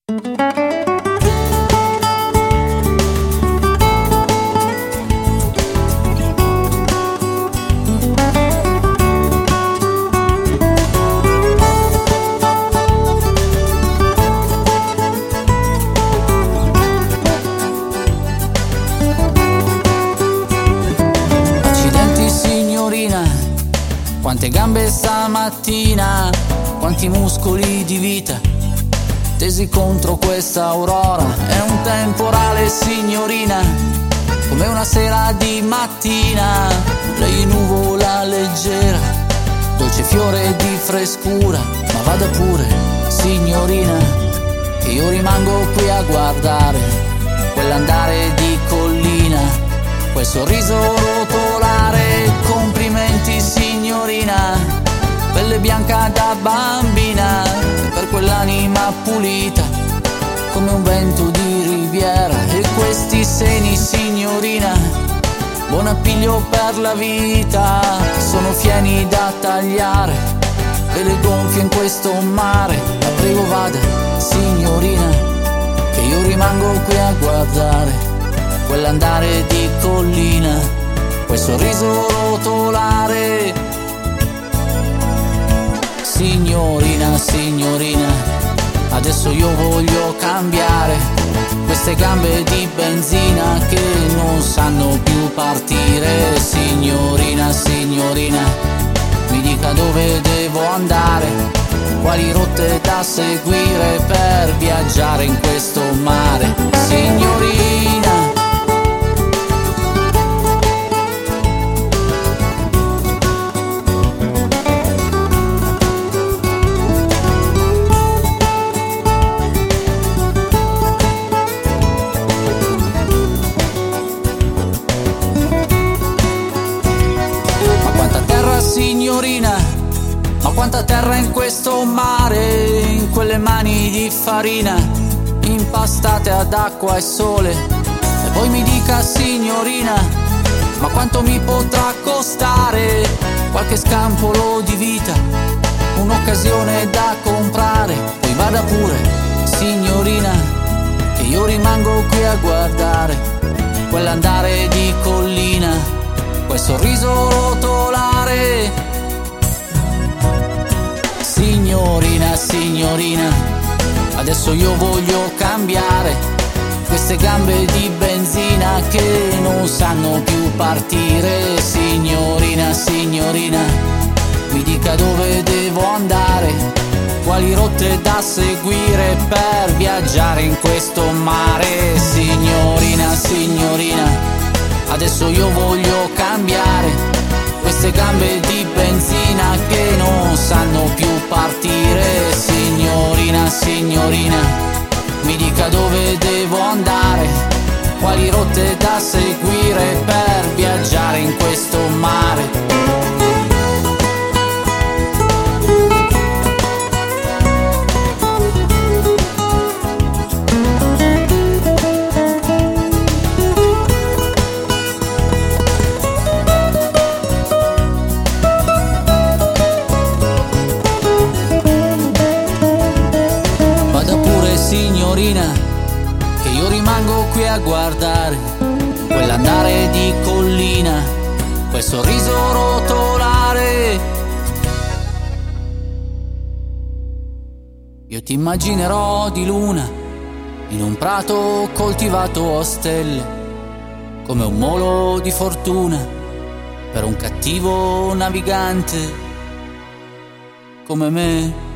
Quante gambe stamattina, quanti muscoli di vita tesi contro questa aurora. È un temporale, signorina, come una sera di mattina. Lei nuvola leggera, dolce fiore di frescura. Ma vada pure, signorina, che io rimango qui a guardare quell'andare di collina, quel sorriso rotolare. Complimenti, signorina, pelle bianca da bambina, per quell'anima pulita come un vento di riviera. E questi seni, signorina, buon appiglio per la vita, sono fieni da tagliare, ve le gonfie in questo mare. La prego vada, signorina, che io rimango qui a guardare quell'andare di collina, quel sorriso rotolare. Signorina, signorina, adesso io voglio cambiare queste gambe di benzina che non sanno più partire. Signorina, signorina, mi dica dove devo andare, quali rotte da seguire per viaggiare in questo mare. Signorina, signorina, ma quanta terra in questo mare, in quelle mani di farina impastate ad acqua e sole. E poi mi dica, signorina, ma quanto mi potrà costare qualche scampolo di vita, un'occasione da comprare. Poi vada pure, signorina, che io rimango qui a guardare quell'andare di collina, quel sorriso rotolare. Signorina, signorina, adesso io voglio cambiare queste gambe di benzina che non sanno più partire. Signorina, signorina, mi dica dove devo andare, quali rotte da seguire per viaggiare in questo mare. Signorina, signorina, adesso io voglio cambiare queste gambe di benzina che non sanno più partire. Signorina, signorina, mi dica dove devo andare, quali rotte da seguire per viaggiare in questo mare. Signorina, che io rimango qui a guardare quell'andare di collina, quel sorriso rotolare. Io ti immaginerò di luna in un prato coltivato a stelle, come un molo di fortuna per un cattivo navigante come me.